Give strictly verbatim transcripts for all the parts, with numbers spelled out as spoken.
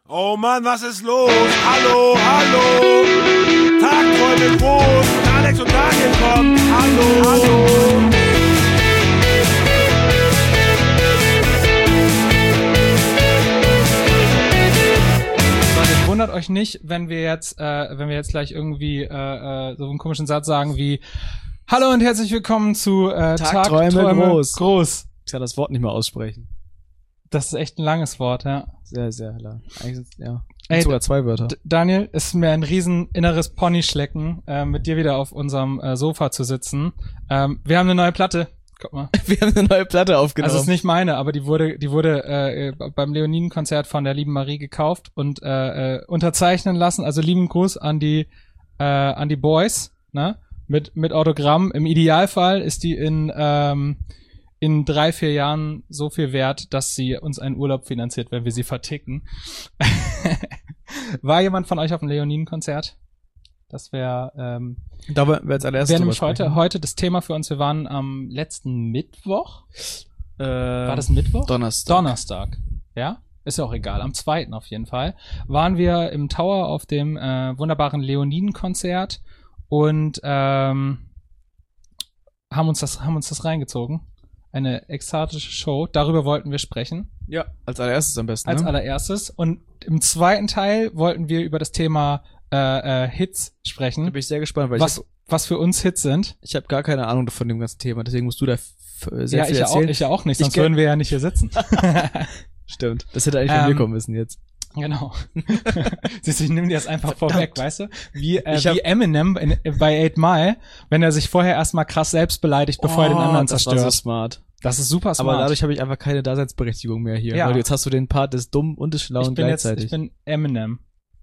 Oh Mann, was ist los? Hallo, hallo. Tagträume groß. Alex und Daniel kommen. Hallo, hallo. Leute, wundert euch nicht, wenn wir jetzt, äh, wenn wir jetzt gleich irgendwie äh, äh, so einen komischen Satz sagen wie Hallo und herzlich willkommen zu äh, Tagträume, Tagträume groß. groß. Ich kann das Wort nicht mehr aussprechen. Das ist echt ein langes Wort, ja. Sehr, sehr lang. Eigentlich sind, ja. Ey, sogar zwei Wörter. D- Daniel, es ist mir ein riesen inneres Ponyschlecken, äh, mit dir wieder auf unserem äh, Sofa zu sitzen. Ähm, wir haben eine neue Platte. Guck mal. Wir haben eine neue Platte aufgenommen. Also es ist nicht meine, aber die wurde, die wurde äh, beim Leoniden-Konzert von der lieben Marie gekauft und äh, äh, unterzeichnen lassen. Also lieben Gruß an die äh, an die Boys, ne? Mit mit Autogramm. Im Idealfall ist die in ähm, in drei, vier Jahren so viel wert, dass sie uns einen Urlaub finanziert, wenn wir sie verticken. War jemand von euch auf dem Leoniden-Konzert? Das wäre ähm, da werden wir als allererstes wäre nämlich heute, heute das Thema für uns. Wir waren am letzten Mittwoch. Äh, War das Mittwoch? Donnerstag. Donnerstag. Ja? Ist ja auch egal. Am zweiten auf jeden Fall. Waren wir im Tower auf dem äh, wunderbaren Leoniden-Konzert und ähm, haben uns das, haben uns das reingezogen. Eine ekstatische Show. Darüber wollten wir sprechen. Ja, als allererstes am besten. Als ne? allererstes. Und im zweiten Teil wollten wir über das Thema äh, äh, Hits sprechen. Da bin ich sehr gespannt, weil was, ich was für uns Hits sind. ich habe gar keine Ahnung von dem ganzen Thema, deswegen musst du da f- sehr Ja, viel ich ja, auch, erzählen. ich ja auch nicht, sonst Ich ge- würden wir ja nicht hier sitzen. Stimmt. Das hätte eigentlich von Ähm, mir kommen müssen jetzt. Genau. Siehst du, ich nehme dir das einfach vorweg, weißt du? Wie, äh, Ich hab- wie Eminem in, bei Eight Mile, wenn er sich vorher erstmal krass selbst beleidigt, bevor er den anderen das zerstört. war so smart. Das ist super smart. Aber dadurch habe ich einfach keine Daseinsberechtigung mehr hier. Ja. Weil jetzt hast du den Part des Dummen und des Schlauen ich bin jetzt, gleichzeitig. ich bin Eminem.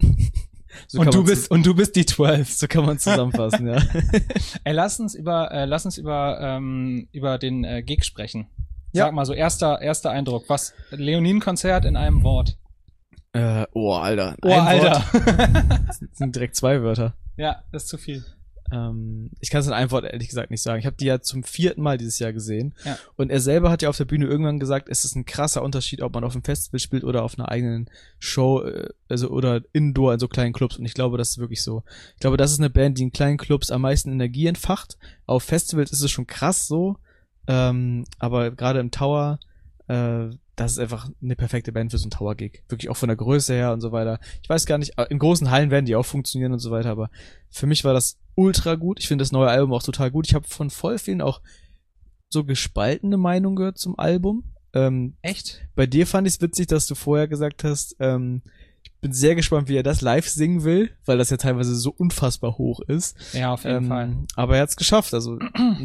so kann Und du man's- bist, und du bist die zwölf. So kann man zusammenfassen, ja. Ey, lass uns über, äh, lass uns über, ähm, über den äh, Gig sprechen. Ja. Sag mal so, erster, erster Eindruck. Was, Leoniden-Konzert in einem Wort. äh, oh, Alter. Oh, Ein Alter. Wort. Das sind direkt zwei Wörter. Ja, das ist zu viel. Ähm, ich kann es in einem Wort ehrlich gesagt nicht sagen. Ich habe die ja zum vierten Mal dieses Jahr gesehen. Ja. Und er selber hat ja auf der Bühne irgendwann gesagt, es ist ein krasser Unterschied, ob man auf einem Festival spielt oder auf einer eigenen Show, äh, also oder indoor in so kleinen Clubs. Und ich glaube, das ist wirklich so. Ich glaube, das ist eine Band, die in kleinen Clubs am meisten Energie entfacht. Auf Festivals ist es schon krass so. Ähm, aber gerade im Tower, äh, das ist einfach eine perfekte Band für so einen Tower-Gig. Wirklich auch von der Größe her und so weiter. Ich weiß gar nicht, in großen Hallen werden die auch funktionieren und so weiter, aber für mich war das ultra gut. Ich finde das neue Album auch total gut. Ich habe von voll vielen auch so gespaltene Meinungen gehört zum Album. Ähm, Echt? bei dir fand ich es witzig, dass du vorher gesagt hast, ähm, ich bin sehr gespannt, wie er das live singen will, weil das ja teilweise so unfassbar hoch ist. Ja, auf jeden Ähm, Fall. Aber er hat's geschafft. Also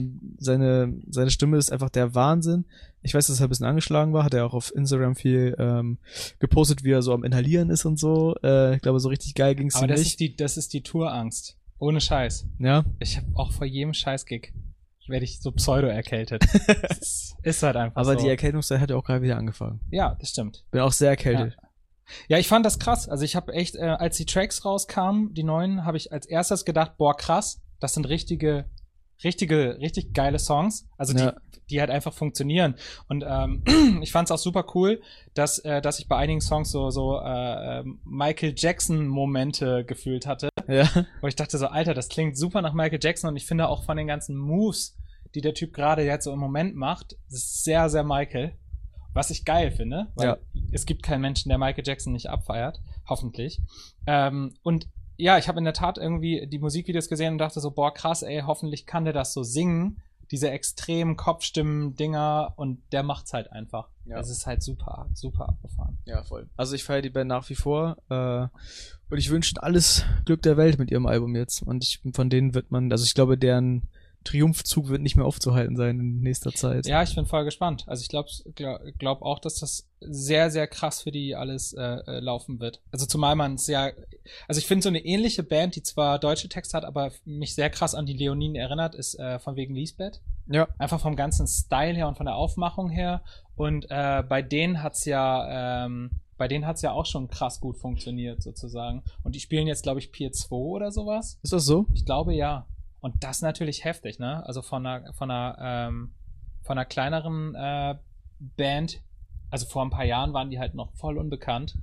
seine seine Stimme ist einfach der Wahnsinn. Ich weiß, dass er ein bisschen angeschlagen war. Hat er auch auf Instagram viel ähm, gepostet, wie er so am Inhalieren ist und so. Äh, ich glaube, so richtig geil ging's Aber ihm das nicht. ist die, das ist die Tourangst. Ohne Scheiß. Ja. Ich habe auch vor jedem Scheiß-Gig werde ich so pseudo erkältet. ist, ist halt einfach Aber so. die Erkältungszeit hat ja auch gerade wieder angefangen. Ja, das stimmt. Bin auch sehr erkältet. Ja. Ja, ich fand das krass. Also ich habe echt, äh, als die Tracks rauskamen, die neuen, habe ich als erstes gedacht, boah, krass, das sind richtige, richtige, richtig geile Songs. Also Ja. die, die halt einfach funktionieren. Und ähm, ich fand es auch super cool, dass, äh, dass ich bei einigen Songs so, so äh, Michael Jackson-Momente gefühlt hatte. Ja. Wo ich dachte so, Alter, das klingt super nach Michael Jackson und ich finde auch von den ganzen Moves, die der Typ gerade jetzt so im Moment macht, das ist sehr, sehr Michael. Was ich geil finde, weil Ja. es gibt keinen Menschen, der Michael Jackson nicht abfeiert. Hoffentlich. Ähm, und ja, ich habe in der Tat irgendwie die Musikvideos gesehen und dachte so, boah, krass, ey, hoffentlich kann der das so singen. Diese extremen Kopfstimmen-Dinger und der macht's halt einfach. Ja. Es ist halt super, super abgefahren. Ja, voll. Also ich feiere die Band nach wie vor. Äh, und ich wünsche ihnen alles Glück der Welt mit ihrem Album jetzt. Und ich, von denen wird man, also ich glaube, deren Triumphzug wird nicht mehr aufzuhalten sein in nächster Zeit. Ja, ich bin voll gespannt. Also ich glaube glaub, glaub auch, dass das sehr, sehr krass für die alles äh, äh, laufen wird. Also zumal man es ja, also ich finde so eine ähnliche Band, die zwar deutsche Texte hat, aber mich sehr krass an die Leoniden erinnert, ist äh, von wegen Lisbeth. Ja. Einfach vom ganzen Style her und von der Aufmachung her. Und äh, bei denen hat's ja, ähm, bei denen hat's ja auch schon krass gut funktioniert sozusagen. Und die spielen jetzt, glaube ich, Pier zwei oder sowas. Ist das so? Ich glaube ja. Und das ist natürlich heftig, ne? Also von einer, von einer, ähm, von einer kleineren äh, Band, also vor ein paar Jahren waren die halt noch voll unbekannt.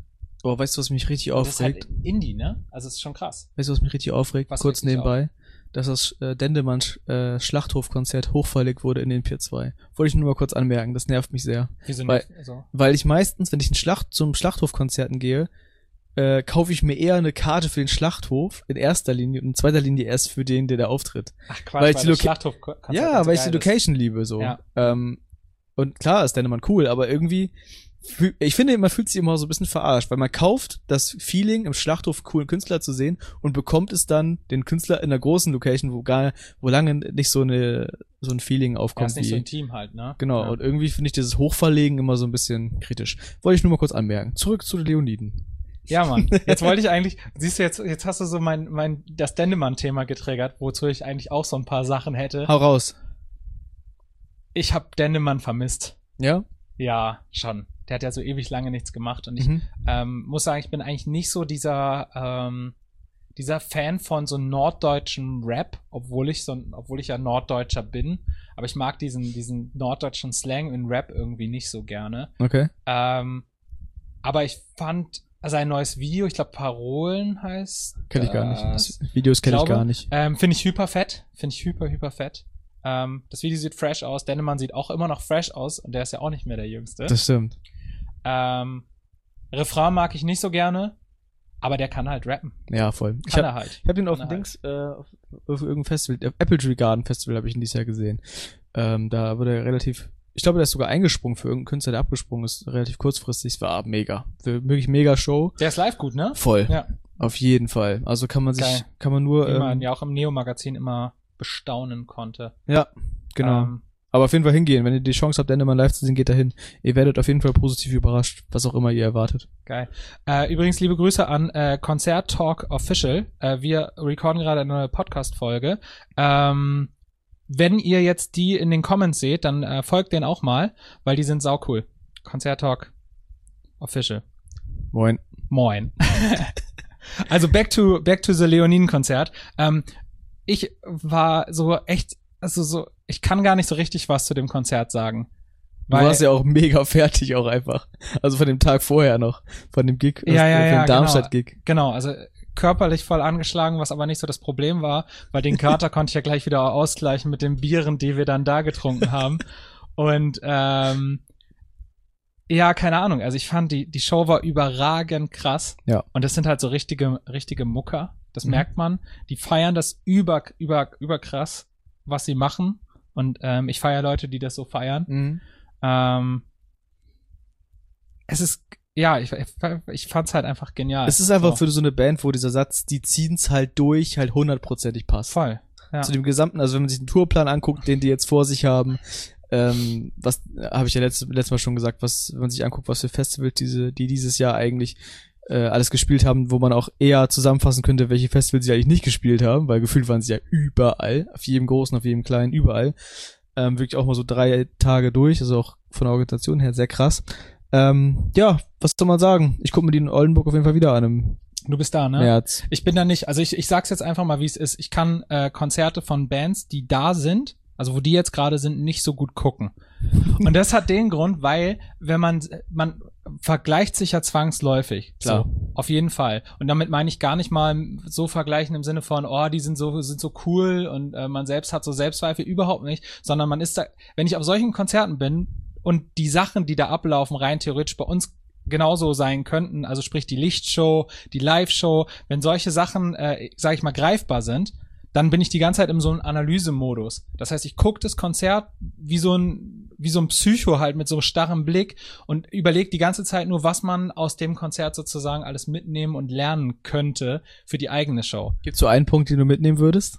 Oh, weißt du, was mich richtig Das ist halt aufregt? Indie, ne? Also es ist schon krass. Weißt du, was mich richtig aufregt? Was Kurz regt dich nebenbei. Dass das äh, Dendemann äh, Schlachthofkonzert hochverlegt wurde in den Pier zwei. Wollte ich nur mal kurz anmerken, das nervt mich sehr. Wieso Weil- nicht? Also, Weil ich meistens, wenn ich in Schlacht, zum Schlachthofkonzerten gehe, äh, kaufe ich mir eher eine Karte für den Schlachthof in erster Linie und in zweiter Linie erst für den, der da auftritt. ach Quatsch, weil ich die das Loca- Schlachthof-Konzert Ja, so weil ich die geil ist. Location liebe, so. Ja. Ähm, und klar ist Dendemann cool, aber irgendwie, fühl, ich finde, man fühlt sich immer so ein bisschen verarscht, weil man kauft das Feeling, im Schlachthof coolen Künstler zu sehen und bekommt es dann den Künstler in einer großen Location, wo gar, wo lange nicht so eine, so ein Feeling Ja, aufkommt ist nicht wie, so intim halt, ne? genau. Ja. Und irgendwie finde ich dieses Hochverlegen immer so ein bisschen kritisch. Wollte ich nur mal kurz anmerken. Zurück zu den Leoniden. Ja, Mann. Jetzt wollte ich eigentlich, siehst du, jetzt, jetzt hast du so mein, mein, das Dendemann-Thema getriggert, wozu ich eigentlich auch so ein paar Sachen hätte. Hau raus. Ich hab Dendemann vermisst. Ja? Ja, schon. Der hat ja so ewig lange nichts gemacht und ich Mhm. ähm, muss sagen, ich bin eigentlich nicht so dieser ähm, dieser Fan von so norddeutschem Rap, obwohl ich so ein, obwohl ich ja Norddeutscher bin, aber ich mag diesen diesen norddeutschen Slang in Rap irgendwie nicht so gerne. Okay. Ähm, aber ich fand sein neues Video, ich glaube Parolen heißt Kenn ich gar das. nicht. Videos kenne ich glaube, gar nicht. Ähm, finde ich hyper fett, finde ich hyper hyper fett. Ähm, das Video sieht fresh aus, Dendemann sieht auch immer noch fresh aus und der ist ja auch nicht mehr der Jüngste. Das stimmt. Ähm, Refrain mag ich nicht so gerne, aber der kann halt rappen. Ja, voll. Ich Kann hab, er halt. ich hab den auf Kann dem er Dings, äh, auf, auf irgendeinem Festival, auf Apple Tree Garden Festival habe ich ihn dieses Jahr gesehen. Ähm, da wurde er relativ, ich glaube, der ist sogar eingesprungen für irgendeinen Künstler, der abgesprungen ist, relativ kurzfristig. Es war mega. Wirklich mega Show. Der ist live gut, ne? Voll. Ja. Auf jeden Fall. Also kann man sich, Geil. kann man nur, Wie man ähm, ja auch im Neo-Magazin immer bestaunen konnte. ja, genau. Ähm, Aber auf jeden Fall hingehen. Wenn ihr die Chance habt, Enderman live zu sehen, geht da hin. Ihr werdet auf jeden Fall positiv überrascht, was auch immer ihr erwartet. Geil. Äh, übrigens, liebe Grüße an äh, Konzert Talk Official. Äh, wir recorden gerade eine neue Podcast-Folge. Ähm, wenn ihr jetzt die in den Comments seht, dann äh, folgt denen auch mal, weil die sind saucool. Konzert Talk Official. Moin. Moin. Also back to back to the Leoniden-Konzert. Ähm, ich war so echt, also so, ich kann gar nicht so richtig was zu dem Konzert sagen. Du warst ja auch mega fertig auch einfach. Also von dem Tag vorher noch. Von dem Gig. Ja, ja, von ja, dem Darmstadt-Gig. Genau, also körperlich voll angeschlagen, was aber nicht so das Problem war, weil den Kater konnte ich ja gleich wieder ausgleichen mit den Bieren, die wir dann da getrunken haben. Und ähm, ja, keine Ahnung. Also ich fand, die die Show war überragend krass. Ja. Und das sind halt so richtige richtige Mucker. Das Mhm. merkt man. Die feiern das über über über krass, was sie machen. Und ähm, ich feiere Leute, die das so feiern. Mhm. Ähm, es ist ja, ich ich fand's halt einfach genial. Es ist einfach so. für so eine Band, wo dieser Satz, die ziehen's halt durch, halt hundertprozentig passt. Voll. Ja. Zu dem gesamten, also wenn man sich den Tourplan anguckt, den die jetzt vor sich haben, ähm, was habe ich ja letztes, letztes Mal schon gesagt, was, wenn man sich anguckt, was für Festivals diese, die dieses Jahr eigentlich äh, alles gespielt haben, wo man auch eher zusammenfassen könnte, welche Festivals sie eigentlich nicht gespielt haben, weil gefühlt waren sie ja überall, auf jedem großen, auf jedem kleinen, überall. Ähm, wirklich auch mal so drei Tage durch, also auch von der Organisation her sehr krass. Ähm, ja, was soll man sagen? Ich gucke mir die in Oldenburg auf jeden Fall wieder an im Du bist da, ne? März. Ich bin da nicht, also ich, ich sag's jetzt einfach mal, wie es ist. Ich kann äh, Konzerte von Bands, die da sind, also wo die jetzt gerade sind, nicht so gut gucken. Und das hat den Grund, weil wenn man, man vergleicht sich ja zwangsläufig. Klar. So, auf jeden Fall. Und damit meine ich gar nicht mal so vergleichen im Sinne von, oh, die sind so, sind so cool und äh, man selbst hat so Selbstzweifel, überhaupt nicht, sondern man ist da, wenn ich auf solchen Konzerten bin und die Sachen, die da ablaufen, rein theoretisch bei uns genauso sein könnten, also sprich die Lichtshow, die Live-Show, wenn solche Sachen, äh, sag ich mal, greifbar sind, dann bin ich die ganze Zeit in so einem Analysemodus. Das heißt, ich gucke das Konzert wie so ein wie so ein Psycho halt mit so einem starren Blick und überlege die ganze Zeit nur, was man aus dem Konzert sozusagen alles mitnehmen und lernen könnte für die eigene Show. Gibt's so einen Punkt, den du mitnehmen würdest?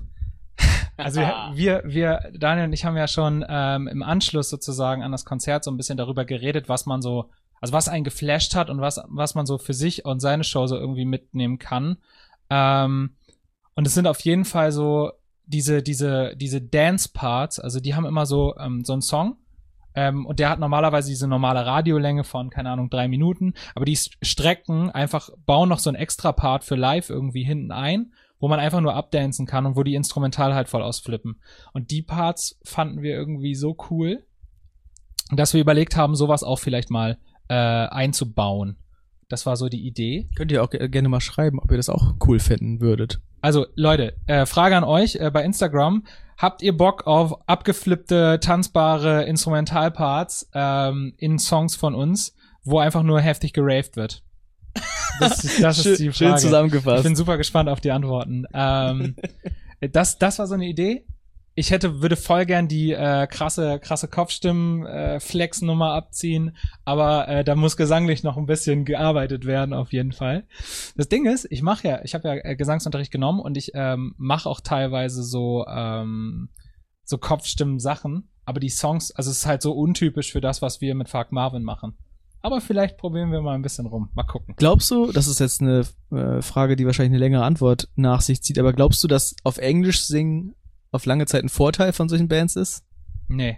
Also wir, wir, Daniel und ich haben ja schon ähm, im Anschluss sozusagen an das Konzert so ein bisschen darüber geredet, was man so, also was einen geflasht hat und was, was man so für sich und seine Show so irgendwie mitnehmen kann. Ähm, und es sind auf jeden Fall so diese, diese, diese Dance-Parts, also die haben immer so, ähm, so einen Song. Ähm, und der hat normalerweise diese normale Radiolänge von, keine Ahnung, drei Minuten. Aber die Strecken einfach bauen noch so einen extra Part für live irgendwie hinten ein, wo man einfach nur abdancen kann und wo die Instrumental halt voll ausflippen. Und die Parts fanden wir irgendwie so cool, dass wir überlegt haben, sowas auch vielleicht mal äh, einzubauen. Das war so die Idee. Könnt ihr auch ge- gerne mal schreiben, ob ihr das auch cool finden würdet. Also Leute, äh, Frage an euch äh, bei Instagram. Habt ihr Bock auf abgeflippte, tanzbare Instrumentalparts ähm, in Songs von uns, wo einfach nur heftig geraved wird? Das, ist- das ist die Frage. Schön zusammengefasst. Ich bin super gespannt auf die Antworten. Ähm, das, das war so eine Idee. Ich hätte, würde voll gern die äh, krasse, krasse Kopfstimmen-Flex-Nummer abziehen, aber äh, da muss gesanglich noch ein bisschen gearbeitet werden, auf jeden Fall. Das Ding ist, ich mache ja, ich habe ja äh, Gesangsunterricht genommen und ich ähm, mache auch teilweise so ähm, so Kopfstimmen-Sachen, aber die Songs, also es ist halt so untypisch für das, was wir mit Fuck Marvin machen. Aber vielleicht probieren wir mal ein bisschen rum. Mal gucken. Glaubst du, das ist jetzt eine äh, Frage, die wahrscheinlich eine längere Antwort nach sich zieht, aber glaubst du, dass auf Englisch singen auf lange Zeit ein Vorteil von solchen Bands ist? Nee.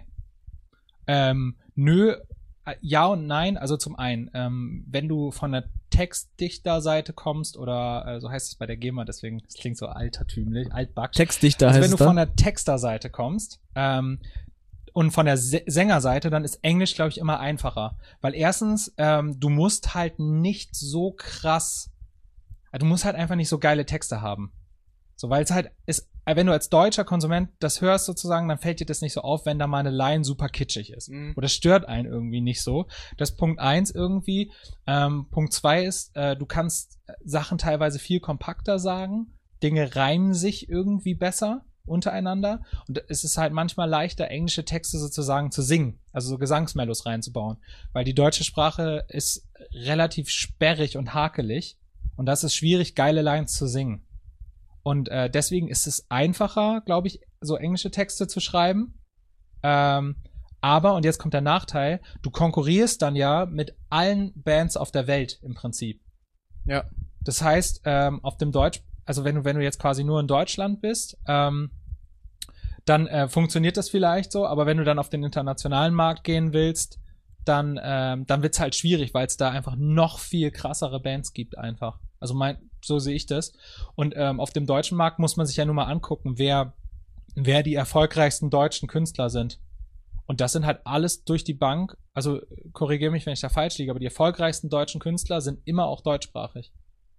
Ähm, nö, äh, ja und nein. Also zum einen, ähm, wenn du von der Textdichterseite kommst oder äh, so heißt es bei der GEMA, deswegen, das klingt so altertümlich, altback. Textdichter Also heißt wenn es du da? von der Texterseite kommst, ähm, und von der S- Sängerseite, dann ist Englisch, glaube ich, immer einfacher. Weil erstens, ähm, du musst halt nicht so krass, also du musst halt einfach nicht so geile Texte haben. So, weil es halt ist, wenn du als deutscher Konsument das hörst sozusagen, dann fällt dir das nicht so auf, wenn da mal eine Line super kitschig ist. Mhm. Oder stört einen irgendwie nicht so. Das ist Punkt eins irgendwie. Ähm, Punkt zwei ist, äh, du kannst Sachen teilweise viel kompakter sagen. Dinge reimen sich irgendwie besser untereinander. Und es ist halt manchmal leichter, englische Texte sozusagen zu singen. Also so Gesangsmellos reinzubauen. Weil die deutsche Sprache ist relativ sperrig und hakelig. Und das ist schwierig, geile Lines zu singen. Und äh, deswegen ist es einfacher, glaube ich, so englische Texte zu schreiben. Ähm, aber, und jetzt kommt der Nachteil, du konkurrierst dann ja mit allen Bands auf der Welt im Prinzip. Ja. Das heißt, ähm, auf dem Deutsch, also wenn du, wenn du jetzt quasi nur in Deutschland bist, ähm, dann äh, funktioniert das vielleicht so, aber wenn du dann auf den internationalen Markt gehen willst, dann, ähm, dann wird's halt schwierig, weil es da einfach noch viel krassere Bands gibt einfach. Also mein, so sehe ich das. Und ähm, auf dem deutschen Markt muss man sich ja nur mal angucken, wer, wer die erfolgreichsten deutschen Künstler sind. Und das sind halt alles durch die Bank, also korrigiere mich, wenn ich da falsch liege, aber die erfolgreichsten deutschen Künstler sind immer auch deutschsprachig.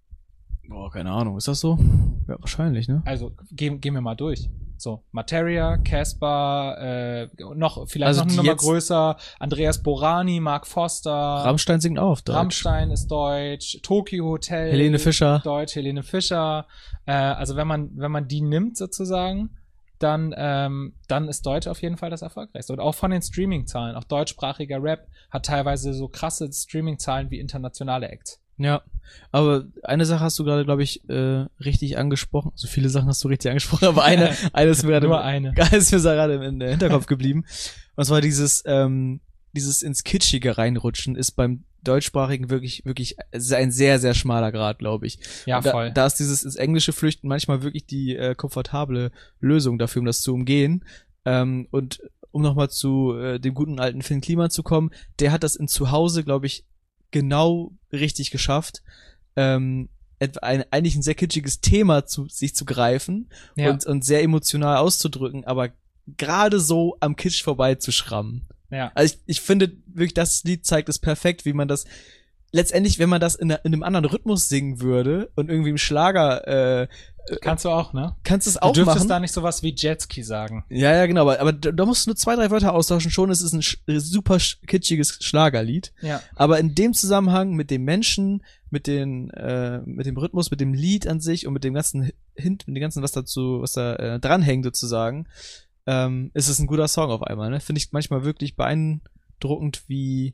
Boah, keine Ahnung, ist das so? Ja, wahrscheinlich, ne? Also gehen, gehen wir mal durch. So, Materia, Casper, äh, noch, vielleicht Also noch eine die Nummer jetzt- größer, Andreas Borani, Mark Foster, Rammstein singt auch auf Deutsch. Rammstein ist deutsch, Tokyo Hotel, Helene Fischer. Deutsch, Helene Fischer. Äh, also wenn man, wenn man die nimmt sozusagen, dann, ähm, dann ist Deutsch auf jeden Fall das erfolgreichste. Und auch von den Streaming-Zahlen, auch deutschsprachiger Rap hat teilweise so krasse Streaming-Zahlen wie internationale Acts. Ja, aber eine Sache hast du gerade, glaube ich, äh, richtig angesprochen. So viele Sachen hast du richtig angesprochen, aber eine, eine ist mir gerade, Nur eine. eine ist mir gerade im, im Hinterkopf geblieben. Und zwar dieses, ähm, dieses ins Kitschige reinrutschen ist beim Deutschsprachigen wirklich, wirklich ein sehr, sehr schmaler Grad, glaube ich. Ja, Und da, voll. Da ist dieses ins Englische flüchten manchmal wirklich die äh, komfortable Lösung dafür, um das zu umgehen. Ähm, und um nochmal zu äh, dem guten alten Finn Kliman zu kommen, der hat das in Zuhause, glaube ich, genau richtig geschafft, ähm, etwa ein, eigentlich ein sehr kitschiges Thema zu sich zu greifen Ja. und, und sehr emotional auszudrücken, aber gerade so am Kitsch vorbeizuschrammen. Ja. Also ich, ich finde wirklich, das Lied zeigt es perfekt, wie man das letztendlich, wenn man das in, einer- in einem anderen Rhythmus singen würde und irgendwie im Schlager, äh, Kannst du auch, ne? kannst du es Du auch dürftest machen. da nicht sowas wie Jetski sagen. Ja, ja, genau, aber, aber da da musst du nur zwei, drei Wörter austauschen, schon ist es ein sch super sch kitschiges Schlagerlied. Ja. Aber in dem Zusammenhang mit dem Menschen, mit den, äh, mit dem Rhythmus, mit dem Lied an sich und mit dem ganzen Hint, mit dem ganzen, was dazu, was da äh, dranhängt sozusagen, ähm, ist es ein guter Song auf einmal, ne? Finde ich manchmal wirklich beeindruckend, wie,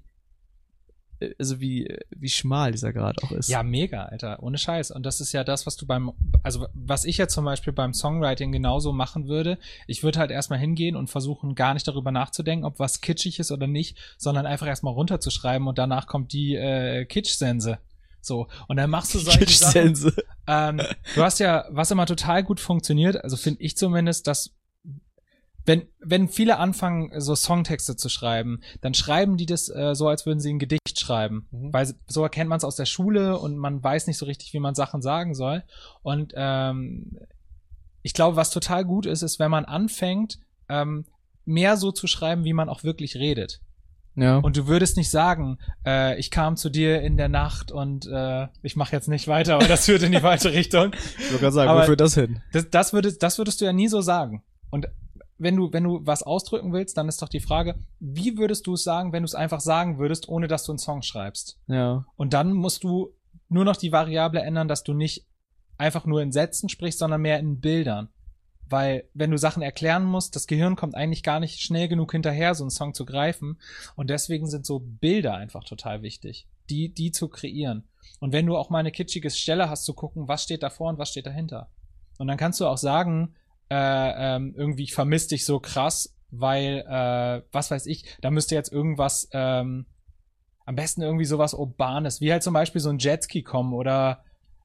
äh, also wie, wie schmal dieser Grad auch ist. Ja, mega, Alter. Ohne Scheiß. Und das ist ja das, was du beim, also was ich ja zum Beispiel beim Songwriting genauso machen würde. Ich würde halt erstmal hingehen und versuchen, gar nicht darüber nachzudenken, ob was kitschig ist oder nicht, sondern einfach erstmal runterzuschreiben und danach kommt die äh, Kitsch-Sense. So. Und dann machst du solche Sachen. Kitsch-Sense. Ähm, du hast ja, was immer total gut funktioniert, also finde ich zumindest, dass wenn, wenn viele anfangen, so Songtexte zu schreiben, dann schreiben die das äh, so, als würden sie ein Gedicht schreiben. Mhm. Weil so erkennt man es aus der Schule und man weiß nicht so richtig, wie man Sachen sagen soll. Und ähm, ich glaube, was total gut ist, ist, wenn man anfängt, ähm, mehr so zu schreiben, wie man auch wirklich redet. Ja. Und du würdest nicht sagen, äh, ich kam zu dir in der Nacht und äh, ich mache jetzt nicht weiter, weil das führt in die falsche Richtung. Ich wollte gerade sagen, Aber wo führt das hin? Das, das, würdest, das würdest du ja nie so sagen. Und wenn du, wenn du was ausdrücken willst, dann ist doch die Frage, wie würdest du es sagen, wenn du es einfach sagen würdest, ohne dass du einen Song schreibst? Ja. Und dann musst du nur noch die Variable ändern, dass du nicht einfach nur in Sätzen sprichst, sondern mehr in Bildern. Weil, wenn du Sachen erklären musst, das Gehirn kommt eigentlich gar nicht schnell genug hinterher, so einen Song zu greifen. Und deswegen sind so Bilder einfach total wichtig, die, die zu kreieren. Und wenn du auch mal eine kitschige Stelle hast, zu gucken, was steht davor und was steht dahinter. Und dann kannst du auch sagen, äh, ähm, irgendwie, ich vermisse dich so krass, weil, äh, was weiß ich, da müsste jetzt irgendwas, ähm, am besten irgendwie sowas Urbanes, wie halt zum Beispiel so ein Jetski kommen oder,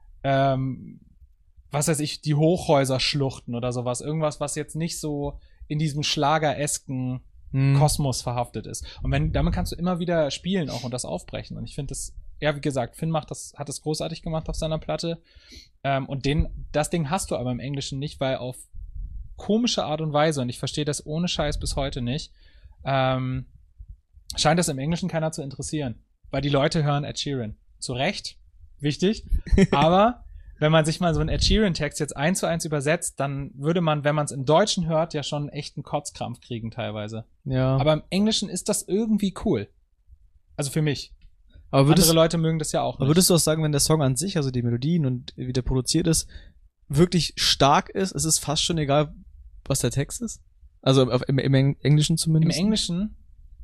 ähm, was weiß ich, die Hochhäuser-Schluchten oder sowas. Irgendwas, was jetzt nicht so in diesem schlageresken Hm. Kosmos verhaftet ist. Und wenn, damit kannst du immer wieder spielen auch und das aufbrechen. Und ich finde das, ja, wie gesagt, Finn macht das, hat das großartig gemacht auf seiner Platte. Ähm, und den, das Ding hast du aber im Englischen nicht, weil auf komische Art und Weise, und ich verstehe das ohne Scheiß bis heute nicht, ähm, scheint das im Englischen keiner zu interessieren. Weil die Leute hören Ed Sheeran. Zu Recht. Wichtig. Aber wenn man sich mal so einen Ed Sheeran-Text jetzt eins zu eins übersetzt, dann würde man, wenn man es im Deutschen hört, ja schon echt einen Kotzkrampf kriegen teilweise. Ja. Aber im Englischen ist das irgendwie cool. Also für mich. Aber würdest, Andere Leute mögen das ja auch aber nicht. würdest du auch sagen, wenn der Song an sich, also die Melodien und wie der produziert ist, wirklich stark ist, es ist fast schon egal, was der Text ist? Also auf, im, im Englischen Im zumindest? Englischen?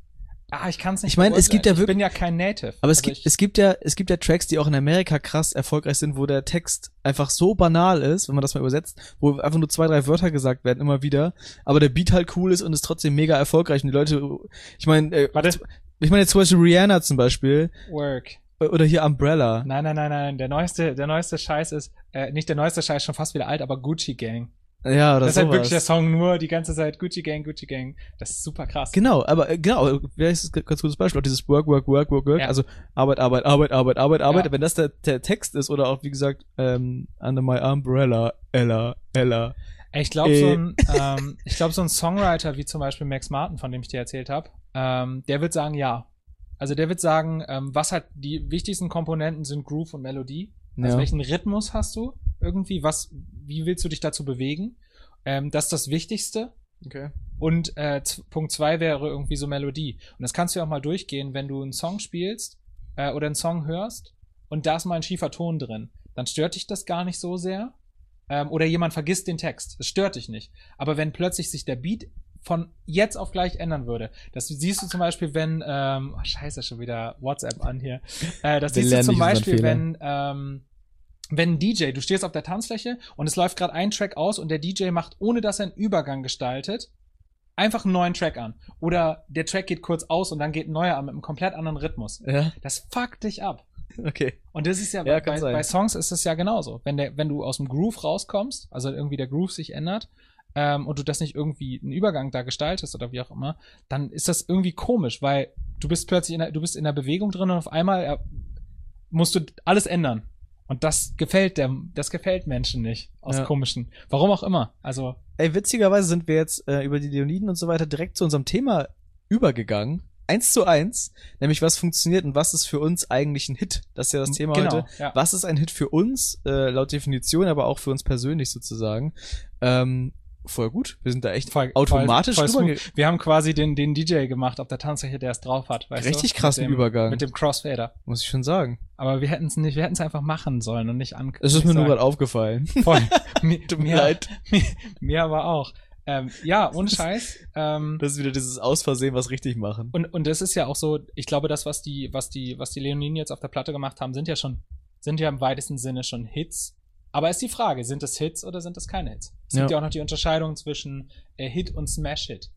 Ah, ich kann es nicht Ich meine, es gibt ja beurteilen. Ich wirklich- bin ja kein Native. Aber es Also gibt, ich, es gibt ja, es gibt ja Tracks, die auch in Amerika krass erfolgreich sind, wo der Text einfach so banal ist, wenn man das mal übersetzt, wo einfach nur zwei, drei Wörter gesagt werden, immer wieder, aber der Beat halt cool ist und ist trotzdem mega erfolgreich und die Leute, ich meine, äh, Warte. ich meine jetzt zum Beispiel Rihanna zum Beispiel, Work. oder hier Umbrella. Nein, nein, nein, nein. Der neueste, der neueste Scheiß ist, äh, nicht der neueste Scheiß, schon fast wieder alt, aber Gucci Gang. Ja, oder Das ist halt sowas. wirklich der Song nur die ganze Zeit Gucci Gang, Gucci Gang. Das ist super krass. Genau, aber äh, genau, wer ist das ganz gutes Beispiel? Auch dieses Work, Work, Work, Work, Work, Ja. also Arbeit, Arbeit, Arbeit, Arbeit, Arbeit, Arbeit. Ja. Wenn das der, der Text ist oder auch wie gesagt ähm, Under My Umbrella, Ella, Ella. Ich glaube, Äh. so ein, ähm, ich glaube, so ein Songwriter wie zum Beispiel Max Martin, von dem ich dir erzählt habe, ähm, der wird sagen, ja. Also der wird sagen, ähm, was halt die wichtigsten Komponenten sind Groove und Melodie. Also Ja. welchen Rhythmus hast du irgendwie? Was, wie willst du dich dazu bewegen? Ähm, das ist das Wichtigste. Okay. Und äh, z- Punkt zwei wäre irgendwie so Melodie. Und das kannst du ja auch mal durchgehen, wenn du einen Song spielst äh, oder einen Song hörst und da ist mal ein schiefer Ton drin. Dann stört dich das gar nicht so sehr. Ähm, oder jemand vergisst den Text. Das stört dich nicht. Aber wenn plötzlich sich der Beat von jetzt auf gleich ändern würde, das siehst du zum Beispiel, wenn, ähm, oh, scheiße, schon wieder WhatsApp an hier. Äh, das Wir siehst du lernen zum nicht unseren Beispiel, Fehler. wenn, ähm, wenn ein D J, du stehst auf der Tanzfläche und es läuft gerade ein Track aus und der D J macht, ohne dass er einen Übergang gestaltet, einfach einen neuen Track an. Oder der Track geht kurz aus und dann geht ein neuer an mit einem komplett anderen Rhythmus. Ja, Das fuckt dich ab. okay. Und das ist ja, Ja, bei, kann bei, sein. bei Songs ist es ja genauso. Wenn der, wenn du aus dem Groove rauskommst, also irgendwie der Groove sich ändert, ähm, und du das nicht irgendwie einen Übergang da gestaltest oder wie auch immer, dann ist das irgendwie komisch, weil du bist plötzlich in der, du bist in der Bewegung drin und auf einmal äh, musst du alles ändern. Und das gefällt der, das gefällt Menschen nicht. Aus Ja. komischen. Warum auch immer. Also, Ey, witzigerweise sind wir jetzt äh, über die Leoniden und so weiter direkt zu unserem Thema übergegangen. Eins zu eins, nämlich was funktioniert und was ist für uns eigentlich ein Hit? Das ist ja das Thema genau, heute. ja. Was ist ein Hit für uns, äh, laut Definition, aber auch für uns persönlich sozusagen? Ähm, voll gut. Wir sind da echt Voll- automatisch voll, voll rüberge- smooth. Wir haben quasi den, den D J gemacht auf der Tanzfläche, der es drauf hat. Weißt Richtig du? krassen Mit dem, Übergang. Mit dem Crossfader. muss ich schon sagen. Aber wir hätten es nicht, wir hätten es einfach machen sollen und nicht an. Es ist nicht mir nur sagen. gerade aufgefallen. Voll. Mir, Tut mir mir, leid. Mir, mir aber auch. Ähm, ja, ohne Scheiß. Ähm, Das ist wieder dieses Ausversehen, was richtig machen. und, und das ist ja auch so, ich glaube, das, was die, was die, was die Leoninen jetzt auf der Platte gemacht haben, sind ja schon, sind ja im weitesten Sinne schon Hits. Aber ist die Frage, sind es Hits oder sind es keine Hits? Es Ja. gibt ja auch noch die Unterscheidung zwischen äh, Hit und Smash-Hit.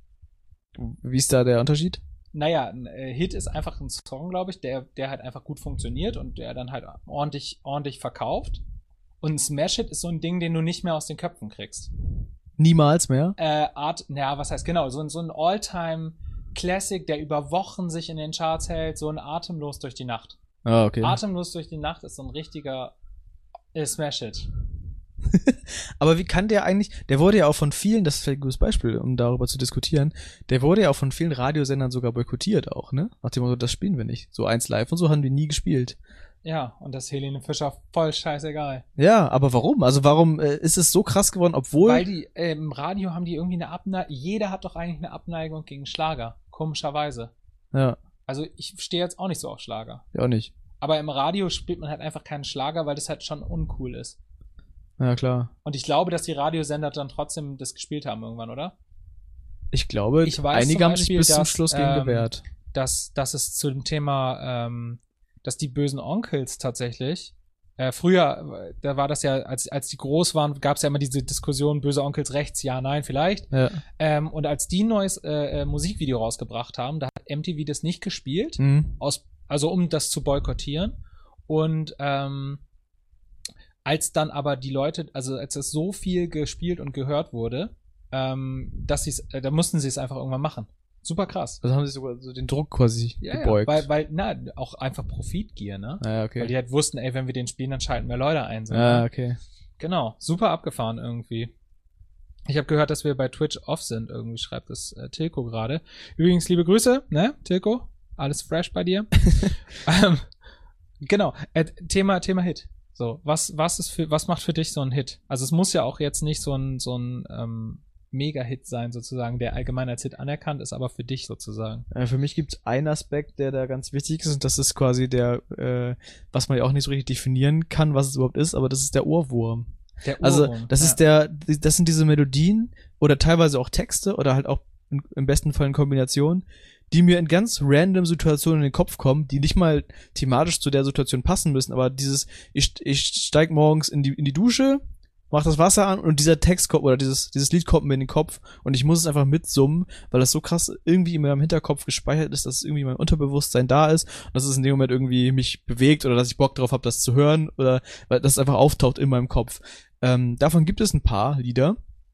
Wie ist da der Unterschied? Naja, ein äh, Hit ist einfach ein Song, glaube ich, der, der halt einfach gut funktioniert und der dann halt ordentlich, ordentlich verkauft. Und ein Smash-Hit ist so ein Ding, den du nicht mehr aus den Köpfen kriegst. Niemals mehr? Äh, Art, naja, was heißt genau, so, ein- so ein All-Time-Classic, der über Wochen sich in den Charts hält, so ein Atemlos durch die Nacht. Ah, okay. Atemlos durch die Nacht ist so ein richtiger äh, Smash-Hit. Aber wie kann der eigentlich, der wurde ja auch von vielen, das ist vielleicht ein gutes Beispiel, um darüber zu diskutieren, der wurde ja auch von vielen Radiosendern sogar boykottiert auch, ne? Nach dem Motto, das spielen wir nicht. So eins live und so haben die nie gespielt. Ja, und das Helene Fischer voll scheißegal. Ja, aber warum? Also warum äh, ist es so krass geworden, obwohl... Weil die, äh, im Radio haben die irgendwie eine Abneigung, jeder hat doch eigentlich eine Abneigung gegen Schlager, komischerweise. Ja. Also ich stehe jetzt auch nicht so auf Schlager. Ja, auch nicht. Aber im Radio spielt man halt einfach keinen Schlager, weil das halt schon uncool ist. Ja, klar. Und ich glaube, dass die Radiosender dann trotzdem das gespielt haben irgendwann, oder? Ich glaube, ich weiß einige haben sich bis dass, zum Schluss gegen ähm, gewehrt. Dass, dass es zu dem Thema, ähm, dass die bösen Onkels tatsächlich, äh, früher, da war das ja, als, als die groß waren, gab es ja immer diese Diskussion, böse Onkels rechts, ja, nein, vielleicht. Ja. Ähm, und als die ein neues äh, Musikvideo rausgebracht haben, da hat M T V das nicht gespielt, Mhm. aus, also um das zu boykottieren. Und ähm, als dann aber die Leute, also als es so viel gespielt und gehört wurde, ähm, dass sie es, äh, da mussten sie es einfach irgendwann machen. Super krass. Also haben sie sogar so den Druck quasi Ja, gebeugt. ja, weil, weil, na, auch einfach Profitgier, ne? Ah, okay. Weil die halt wussten, ey, wenn wir den spielen, dann schalten wir Leute ein. So, Ah, ne? okay. Genau, super abgefahren irgendwie. Ich habe gehört, dass wir bei Twitch off sind, irgendwie schreibt es äh, Tilko gerade. Übrigens, liebe Grüße, ne, Tilko? Alles fresh bei dir. ähm, genau, äh, Thema, Thema Hit. So, was, was ist für, was macht für dich so ein Hit? Also es muss ja auch jetzt nicht so ein, so ein ähm, Mega-Hit sein, sozusagen, der allgemein als Hit anerkannt ist, aber für dich sozusagen. Äh, für mich gibt es einen Aspekt, der da ganz wichtig ist, und das ist quasi der, äh, was man ja auch nicht so richtig definieren kann, was es überhaupt ist, aber das ist der Ohrwurm. Der Also Ohrwurm, das ja. ist der, das sind diese Melodien oder teilweise auch Texte oder halt auch in, im besten Fall in Kombination, die mir in ganz random Situationen in den Kopf kommen, die nicht mal thematisch zu der Situation passen müssen, aber dieses, ich, ich steig morgens in die, in die Dusche, mach das Wasser an und dieser Text kommt, oder dieses, dieses Lied kommt mir in den Kopf und ich muss es einfach mitsummen, weil das so krass irgendwie in meinem Hinterkopf gespeichert ist, dass irgendwie mein Unterbewusstsein da ist und dass es in dem Moment irgendwie mich bewegt oder dass ich Bock drauf habe, das zu hören oder weil das einfach auftaucht in meinem Kopf. Ähm, davon gibt es ein paar Lieder.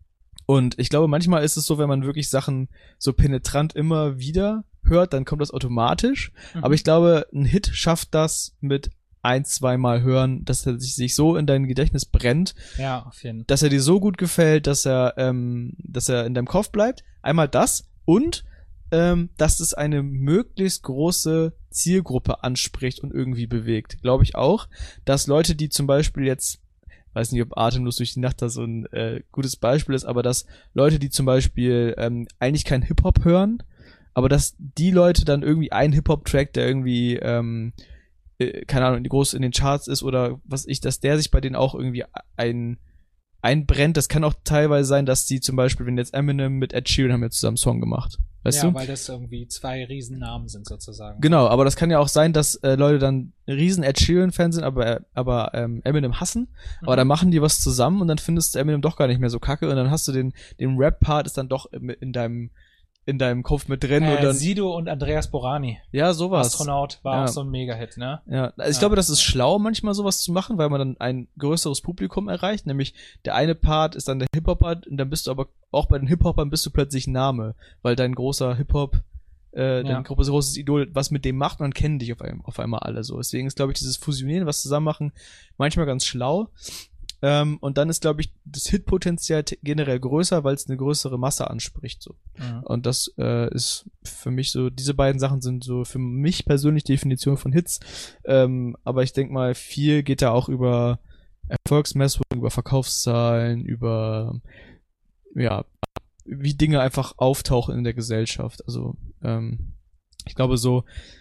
Und ich glaube, manchmal ist es so, wenn man wirklich Sachen so penetrant immer wieder hört, dann kommt das automatisch. Mhm. Aber ich glaube, ein Hit schafft das mit ein, zweimal hören, dass er sich, sich so in dein Gedächtnis brennt, Ja, auf jeden Fall. dass er dir so gut gefällt, dass er, ähm, dass er in deinem Kopf bleibt. Einmal das und ähm, dass es eine möglichst große Zielgruppe anspricht und irgendwie bewegt. Glaube ich auch, dass Leute, die zum Beispiel jetzt, weiß nicht, ob Atemlos durch die Nacht da so ein äh, gutes Beispiel ist, aber dass Leute, die zum Beispiel ähm, eigentlich keinen Hip-Hop hören, aber dass die Leute dann irgendwie einen Hip-Hop-Track, der irgendwie, ähm, äh, keine Ahnung, groß in den Charts ist oder was ich, dass der sich bei denen auch irgendwie ein einbrennt. Das kann auch teilweise sein, dass die zum Beispiel, wenn jetzt Eminem mit Ed Sheeran haben jetzt zusammen einen Song gemacht. Weißt ja, du? weil das irgendwie zwei Riesennamen sind sozusagen. Genau, aber das kann ja auch sein, dass äh, Leute dann riesen Ed Sheeran-Fan sind, aber, aber ähm, Eminem hassen. Mhm. Aber dann machen die was zusammen und dann findest du Eminem doch gar nicht mehr so kacke und dann hast du den, den Rap-Part ist dann doch in, in deinem in deinem Kopf mit drin. Äh, und dann, Sido und Andreas Borani. ja, sowas. Astronaut war Ja. auch so ein Mega-Hit, ne? Ja, also ich Ja. glaube, das ist schlau, manchmal sowas zu machen, weil man dann ein größeres Publikum erreicht. Nämlich der eine Part ist dann der Hip-Hop-Part und dann bist du aber auch bei den Hip-Hopern bist du plötzlich ein Name, weil dein großer Hip-Hop, äh, dein Ja. großes, großes Idol was mit dem macht und dann kennen dich auf, einem, auf einmal alle so. Deswegen ist, glaube ich, dieses Fusionieren, was zusammen machen, manchmal ganz schlau. Ähm, und dann ist, glaube ich, das Hitpotenzial t- generell größer, weil es eine größere Masse anspricht. So. Mhm. Und das äh, ist für mich so, diese beiden Sachen sind so für mich persönlich Definition von Hits. Ähm, aber ich denke mal, viel geht da auch über Erfolgsmessung, über Verkaufszahlen, über ja, wie Dinge einfach auftauchen in der Gesellschaft. Also ähm, ich glaube so,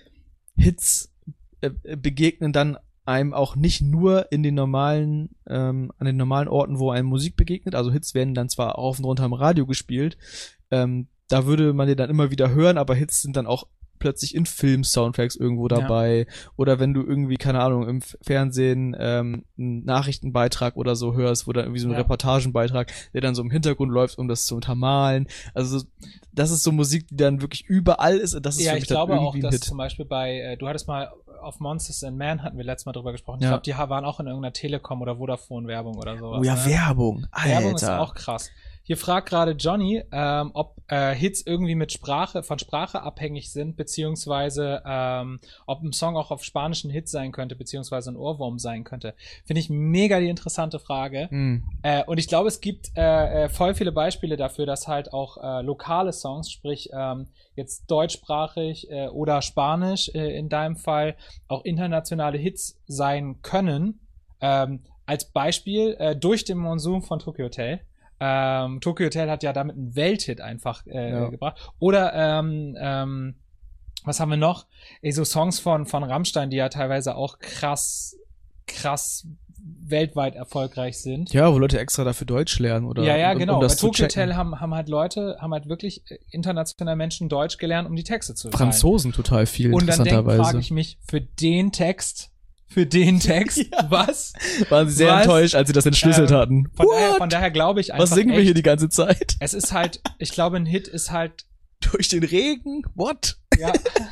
Hits äh, begegnen dann einem auch nicht nur in den normalen, ähm, an den normalen Orten, wo einem Musik begegnet. Also Hits werden dann zwar auf und runter im Radio gespielt, ähm, da würde man die dann immer wieder hören, aber Hits sind dann auch plötzlich in Film-Soundtracks irgendwo dabei. Ja. Oder wenn du irgendwie, keine Ahnung, im Fernsehen ähm, einen Nachrichtenbeitrag oder so hörst, wo dann irgendwie so ein ja. Reportagenbeitrag, der dann so im Hintergrund läuft, um das zu untermalen. Also das ist so Musik, die dann wirklich überall ist und das ist ja, für mich ich dann glaube irgendwie auch, ein dass Hit. zum Beispiel bei, äh, du hattest mal auf Monsters and Men hatten wir letztes Mal drüber gesprochen. Ich Ja. glaube, die waren auch in irgendeiner Telekom oder Vodafone Werbung oder sowas. Oh ja, ne? Werbung. Alter. Werbung ist auch krass. hier fragt gerade Johnny, ähm, ob äh, Hits irgendwie mit Sprache, von Sprache abhängig sind, beziehungsweise ähm, ob ein Song auch auf spanischen Hit sein könnte, beziehungsweise ein Ohrwurm sein könnte. Finde ich mega die interessante Frage. Mhm. Äh, und ich glaube, es gibt äh, äh, voll viele Beispiele dafür, dass halt auch äh, lokale Songs, sprich ähm, jetzt deutschsprachig äh, oder spanisch äh, in deinem Fall, auch internationale Hits sein können. Ähm, als Beispiel äh, Durch den Monsun von Tokyo Hotel. Ähm, Tokyo Hotel hat ja damit einen Welthit einfach äh, Ja. gebracht. Oder ähm, ähm, was haben wir noch? Ey, so Songs von von Rammstein, die ja teilweise auch krass krass weltweit erfolgreich sind. Ja, wo Leute extra dafür Deutsch lernen oder Ja, ja, um, genau. um das Bei zu Tokyo checken. Hotel haben, haben halt Leute, haben halt wirklich äh, internationale Menschen Deutsch gelernt, um die Texte zu schreiben. Franzosen total viel, Und dann denk, frage interessanterweise. ich mich, für den Text, für den Text, Ja. was? Waren sie sehr Was? enttäuscht, als sie das entschlüsselt Ähm, hatten. Von daher, What? von daher glaube ich einfach Was singen wir echt, hier die ganze Zeit? es ist halt, ich glaube, ein Hit ist halt, Durch den Regen? What? ja.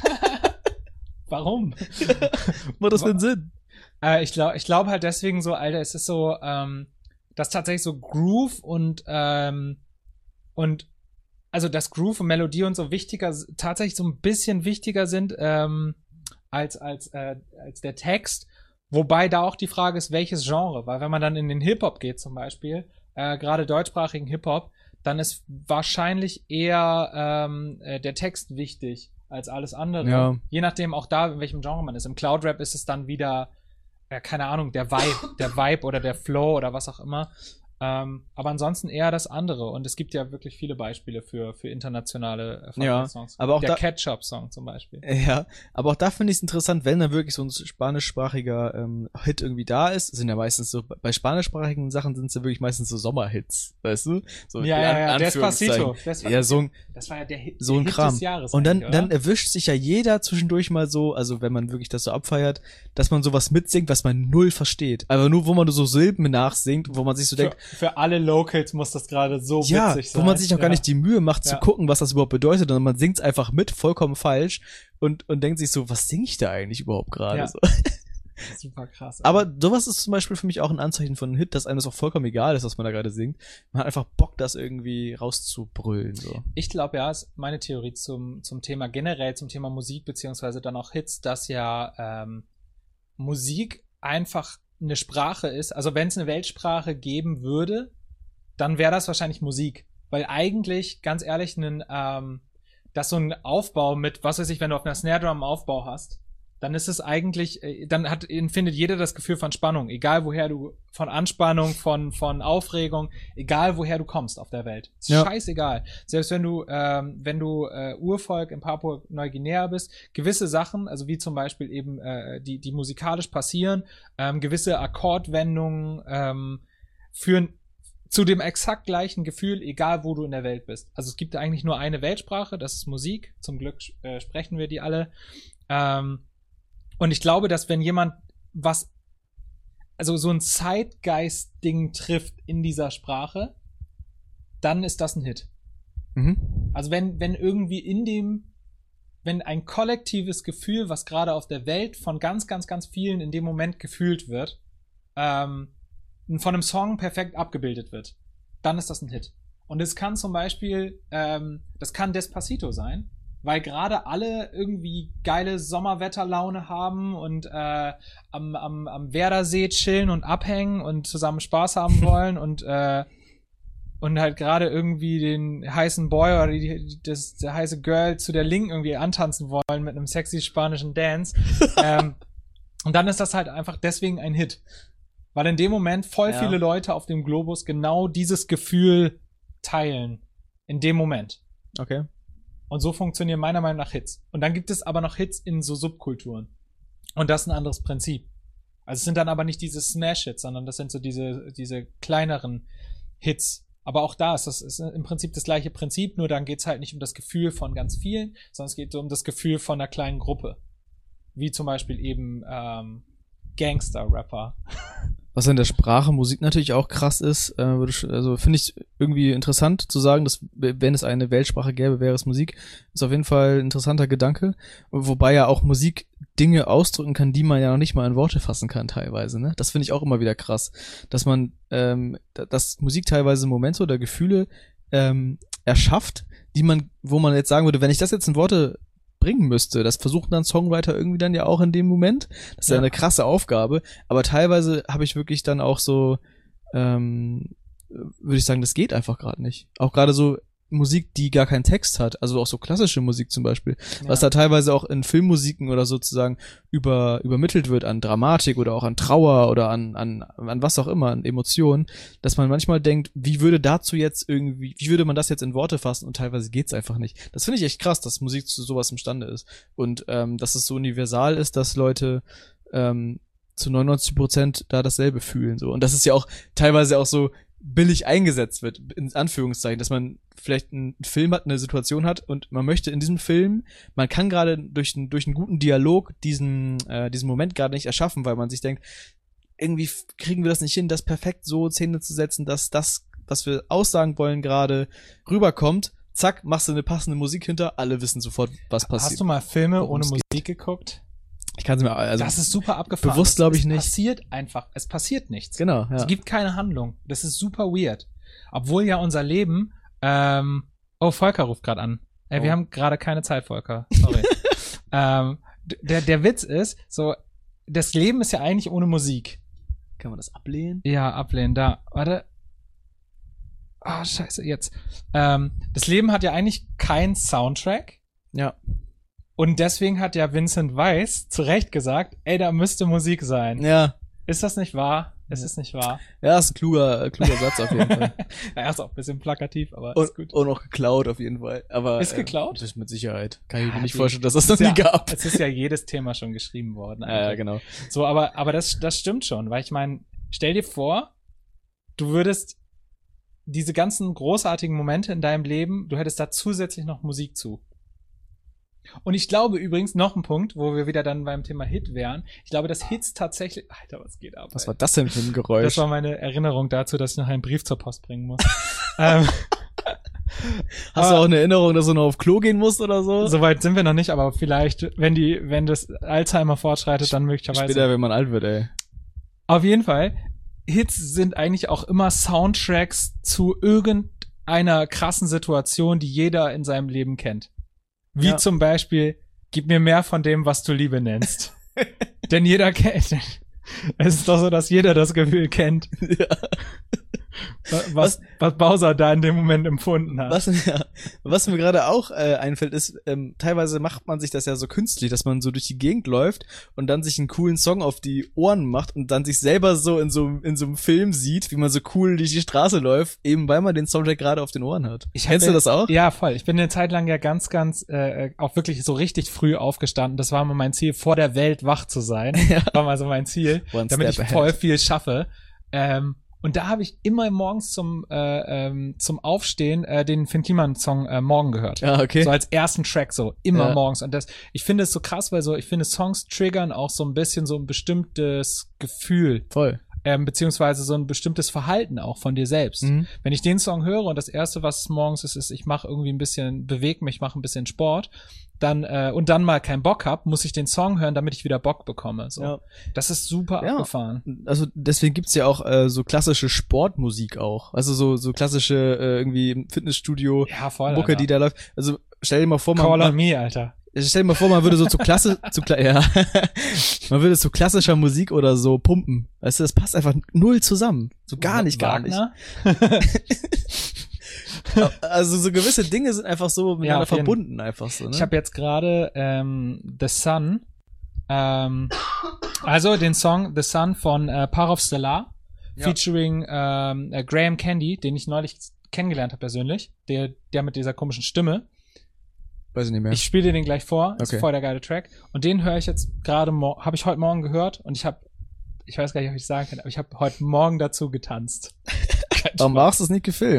Warum? Was hat das für einen Sinn? Äh, ich glaube, ich glaube halt deswegen so, Alter, es ist so, ähm, dass tatsächlich so Groove und, ähm, und, also dass Groove und Melodie und so wichtiger, tatsächlich so ein bisschen wichtiger sind, ähm, als, als, äh, als der Text. Wobei da auch die Frage ist, welches Genre, weil wenn man dann in den Hip-Hop geht zum Beispiel, äh, gerade deutschsprachigen Hip-Hop, dann ist wahrscheinlich eher ähm, äh, der Text wichtig als alles andere. Ja. Je nachdem auch da, in welchem Genre man ist. Im Cloud-Rap ist es dann wieder, äh, keine Ahnung, der Vibe, der Vibe oder der Flow oder was auch immer. Ähm, aber ansonsten eher das andere. Und es gibt ja wirklich viele Beispiele für, für internationale äh, Ja, Songs. aber auch der da- Ketchup-Song zum Beispiel. Ja, aber auch da finde ich es interessant, wenn da wirklich so ein spanischsprachiger ähm, Hit irgendwie da ist. Das sind ja meistens so, bei spanischsprachigen Sachen sind es ja wirklich meistens so Sommerhits, weißt du? So Ja, in ja, ja, An- Despacito. Anführungszeichen. Despacito. Ja, so ein, Das war ja der Hit, so der ein Hit Kram. des Jahres. Und dann, eigentlich, dann oder? erwischt sich ja jeder zwischendurch mal so, also wenn man wirklich das so abfeiert, dass man sowas mitsingt, was man null versteht. Aber nur, wo man so Silben nachsingt, wo man sich so für, denkt, für alle Locals muss das gerade so ja, witzig wo sein. man sich auch gar Ja. nicht die Mühe macht zu Ja. gucken, was das überhaupt bedeutet, sondern man singt's einfach mit, vollkommen falsch und, und denkt sich so, was singe ich da eigentlich überhaupt gerade? Ja. So. Super krass. Aber sowas ist zum Beispiel für mich auch ein Anzeichen von einem Hit, dass einem das auch vollkommen egal ist, was man da gerade singt. Man hat einfach Bock, das irgendwie rauszubrüllen. So. ich glaube, ja, ist meine Theorie zum, zum Thema generell, zum Thema Musik, beziehungsweise dann auch Hits, dass ja ähm, Musik einfach eine Sprache ist. Also wenn es eine Weltsprache geben würde, dann wäre das wahrscheinlich Musik. Weil eigentlich, ganz ehrlich, ein, ähm, dass so ein Aufbau mit, was weiß ich, wenn du auf einer Snare Drum einen Aufbau hast, dann ist es eigentlich, äh, dann hat, empfindet jeder das Gefühl von Spannung, egal woher du, von Anspannung, von, von Aufregung, egal woher du kommst auf der Welt. Ist Ja. scheißegal. Selbst wenn du, ähm, wenn du äh, Urvolk in Papua-Neuguinea bist, gewisse Sachen, also wie zum Beispiel eben, äh, die, die musikalisch passieren, ähm, gewisse Akkordwendungen, ähm, führen zu dem exakt gleichen Gefühl, egal wo du in der Welt bist. Also es gibt eigentlich nur eine Weltsprache, das ist Musik. Zum Glück äh, sprechen wir die alle. Ähm, und ich glaube, dass wenn jemand was, also so ein Zeitgeist-Ding trifft in dieser Sprache, dann ist das ein Hit. Mhm. Also wenn, wenn irgendwie in dem, wenn ein kollektives Gefühl, was gerade auf der Welt von ganz, ganz, ganz vielen in dem Moment gefühlt wird, ähm, von einem Song perfekt abgebildet wird, dann ist das ein Hit. Und es kann zum Beispiel, ähm, das kann Despacito sein, weil gerade alle irgendwie geile Sommerwetterlaune haben und äh, am, am, am Werdersee chillen und abhängen und zusammen Spaß haben wollen und äh, und halt gerade irgendwie den heißen Boy oder die, das, der heiße Girl zu der Linken irgendwie antanzen wollen mit einem sexy spanischen Dance. ähm, und dann ist das halt einfach deswegen ein Hit. Weil in dem Moment voll Ja. viele Leute auf dem Globus genau dieses Gefühl teilen. In dem Moment. Okay. Und so funktionieren meiner Meinung nach Hits. Und dann gibt es aber noch Hits in so Subkulturen. Und das ist ein anderes Prinzip. Also es sind dann aber nicht diese Smash-Hits, sondern das sind so diese, diese kleineren Hits. Aber auch da ist das ist im Prinzip das gleiche Prinzip, nur dann geht's halt nicht um das Gefühl von ganz vielen, sondern es geht so um das Gefühl von einer kleinen Gruppe. Wie zum Beispiel eben ähm, Gangster-Rapper. Was in der Sprache Musik natürlich auch krass ist, äh, würde ich, also finde ich irgendwie interessant zu sagen, dass wenn es eine Weltsprache gäbe, wäre es Musik. Ist auf jeden Fall ein interessanter Gedanke. Wobei ja auch Musik Dinge ausdrücken kann, die man ja noch nicht mal in Worte fassen kann teilweise. Ne? Das finde ich auch immer wieder krass, dass man, ähm, dass Musik teilweise Momente oder Gefühle ähm, erschafft, die man, wo man jetzt sagen würde, wenn ich das jetzt in Worte bringen müsste. Das versuchen dann Songwriter irgendwie dann ja auch in dem Moment. Das ist ja, ja eine krasse Aufgabe. Aber teilweise habe ich wirklich dann auch so, ähm, würde ich sagen, das geht einfach gerade nicht. Auch gerade so Musik, die gar keinen Text hat, also auch so klassische Musik zum Beispiel, ja. was da teilweise auch in Filmmusiken oder sozusagen über übermittelt wird an Dramatik oder auch an Trauer oder an an an was auch immer, an Emotionen, dass man manchmal denkt, wie würde dazu jetzt irgendwie, wie würde man das jetzt in Worte fassen und teilweise geht's einfach nicht. Das finde ich echt krass, dass Musik zu sowas imstande ist und ähm, dass es so universal ist, dass Leute ähm, zu neunundneunzig Prozent da dasselbe fühlen so und das ist ja auch teilweise auch so billig eingesetzt wird, in Anführungszeichen, dass man vielleicht einen Film hat, eine Situation hat und man möchte in diesem Film, man kann gerade durch, durch einen guten Dialog diesen, äh, diesen Moment gerade nicht erschaffen, weil man sich denkt, irgendwie kriegen wir das nicht hin, das perfekt so Szene zu setzen, dass das, was wir aussagen wollen gerade, rüberkommt. Zack, machst du eine passende Musik hinter, alle wissen sofort, was passiert. Hast du mal Filme ohne Musik geht. geguckt? Ich kann es mir, also. Das ist super abgefahren. Bewusst glaube ich es nicht. Es passiert einfach, es passiert nichts. Genau, ja. Es gibt keine Handlung. Das ist super weird. Obwohl ja unser Leben, ähm, oh, Volker ruft gerade an. Ey, oh. Wir haben gerade keine Zeit, Volker. Sorry. ähm, der, der Witz ist, so, das Leben ist ja eigentlich ohne Musik. Kann man das ablehnen? Ja, ablehnen, da. Warte. Ah, oh, scheiße, jetzt. Ähm, das Leben hat ja eigentlich keinen Soundtrack. Ja. Und deswegen hat ja Vincent Weiss zu Recht gesagt, ey, da müsste Musik sein. Ja. Ist das nicht wahr? Es ist nicht wahr. Ja, ist ein kluger, kluger Satz auf jeden Fall. Ja, ist auch ein bisschen plakativ, aber und, ist gut. Und auch geklaut auf jeden Fall. Aber, ist geklaut? Äh, das ist mit Sicherheit. Kann ich ja, mir nicht die, vorstellen, dass das noch nie ja, gab. Es ist ja jedes Thema schon geschrieben worden. Ja, ja, genau. So, aber, aber das, das stimmt schon, weil ich meine, stell dir vor, du würdest diese ganzen großartigen Momente in deinem Leben, du hättest da zusätzlich noch Musik zu. Und ich glaube übrigens, noch ein Punkt, wo wir wieder dann beim Thema Hit wären. Ich glaube, dass Hits tatsächlich... Alter, was geht ab? Was ey. war das denn für ein Geräusch? Das war meine Erinnerung dazu, dass ich noch einen Brief zur Post bringen muss. ähm, Hast du auch eine Erinnerung, dass du noch auf Klo gehen musst oder so? Soweit sind wir noch nicht, aber vielleicht, wenn die, wenn das Alzheimer fortschreitet, dann möglicherweise... Später, wenn man alt wird, ey. Auf jeden Fall, Hits sind eigentlich auch immer Soundtracks zu irgendeiner krassen Situation, die jeder in seinem Leben kennt. Wie ja. zum Beispiel, gib mir mehr von dem, was du Liebe nennst. Denn jeder kennt, es ist doch so, dass jeder das Gefühl kennt. Ja. Was, was, was Bowser da in dem Moment empfunden hat. Was, ja, was mir gerade auch äh, einfällt, ist, ähm, teilweise macht man sich das ja so künstlich, dass man so durch die Gegend läuft und dann sich einen coolen Song auf die Ohren macht und dann sich selber so in so in so einem Film sieht, wie man so cool durch die Straße läuft, eben weil man den Soundtrack gerade auf den Ohren hat. Ich Kennst du das auch? Ja, voll. Ich bin eine Zeit lang ja ganz, ganz äh, auch wirklich so richtig früh aufgestanden. Das war mal mein Ziel, vor der Welt wach zu sein. Ja. War mal so mein Ziel, One damit ich voll ahead. viel schaffe. Ähm, Und da habe ich immer morgens zum äh, ähm, zum Aufstehen äh, den Finn Kliman Song äh, Morgen gehört. Ja, okay. So als ersten Track so immer ja. morgens. Und das, ich finde es so krass, weil so ich finde Songs triggern auch so ein bisschen so ein bestimmtes Gefühl. Voll. Ähm, beziehungsweise so ein bestimmtes Verhalten auch von dir selbst. Mhm. Wenn ich den Song höre und das erste, was morgens ist, ist, ich mache irgendwie ein bisschen, bewege mich, mache ein bisschen Sport, dann äh, und dann mal keinen Bock hab, muss ich den Song hören, damit ich wieder Bock bekomme. So. Ja. Das ist super ja. abgefahren. Also deswegen gibt's ja auch äh, so klassische Sportmusik auch. Also so so klassische äh, irgendwie Fitnessstudio ja, voll, Mucke, Alter. die da läuft. Also stell dir mal vor, man Call on me, Alter. Stell dir mal vor, man würde so zu Klasse, zu Kla- ja, man würde zu klassischer Musik oder so pumpen. Weißt du, das passt einfach null zusammen. So gar nicht, gar Wagner? nicht. Also so gewisse Dinge sind einfach so miteinander ja, verbunden, einfach so. Ne? Ich habe jetzt gerade ähm, The Sun, ähm, also den Song The Sun von äh, Parov Stellar, ja. featuring ähm, äh, Graham Candy, den ich neulich kennengelernt habe persönlich, der, der mit dieser komischen Stimme. Weiß ich nicht mehr. Ich spiele dir den gleich vor, ist okay. voll der geile Track. Und den höre ich jetzt gerade, mo- habe ich heute Morgen gehört und ich habe, ich weiß gar nicht, ob ich sagen kann, aber ich habe heute Morgen dazu getanzt. Warum hast du es nicht gefilmt?